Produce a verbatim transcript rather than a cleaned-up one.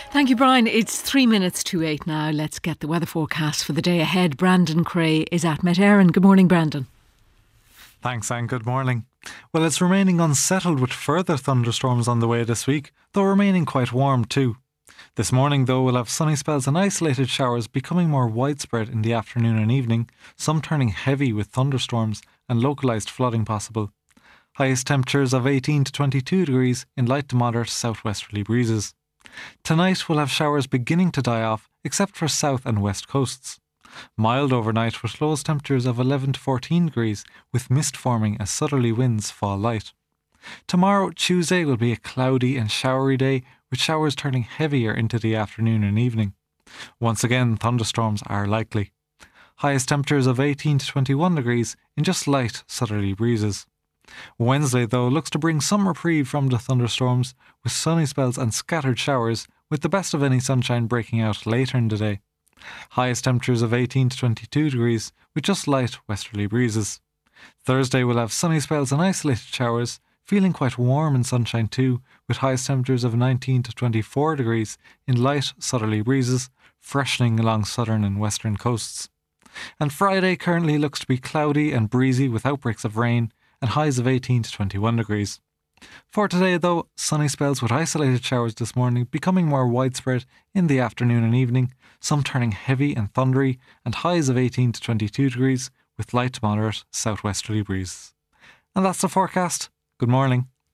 Thank you, Brian. It's three minutes to eight now. Let's get the weather forecast for the day ahead. Brandon Cray is at Met Éireann. Good morning, Brandon. Thanks, Anne. Good morning. Well, it's remaining unsettled with further thunderstorms on the way this week, though remaining quite warm too. This morning, though, we'll have sunny spells and isolated showers becoming more widespread in the afternoon and evening, some turning heavy with thunderstorms and localised flooding possible. Highest temperatures of eighteen to twenty-two degrees in light to moderate southwesterly breezes. Tonight we'll have showers beginning to die off, except for south and west coasts. Mild overnight with lowest temperatures of eleven to fourteen degrees, with mist forming as southerly winds fall light. Tomorrow, Tuesday, will be a cloudy and showery day, with showers turning heavier into the afternoon and evening. Once again, thunderstorms are likely. Highest temperatures of eighteen to twenty-one degrees in just light southerly breezes. Wednesday, though, looks to bring some reprieve from the thunderstorms, with sunny spells and scattered showers, with the best of any sunshine breaking out later in the day. Highest temperatures of eighteen to twenty-two degrees, with just light westerly breezes. Thursday will have sunny spells and isolated showers, feeling quite warm in sunshine too, with highest temperatures of nineteen to twenty-four degrees in light southerly breezes, freshening along southern and western coasts. And Friday currently looks to be cloudy and breezy with outbreaks of rain, and highs of eighteen to twenty-one degrees. For today, though, sunny spells with isolated showers this morning becoming more widespread in the afternoon and evening, some turning heavy and thundery, and highs of eighteen to twenty-two degrees with light to moderate southwesterly breezes. And that's the forecast. Good morning.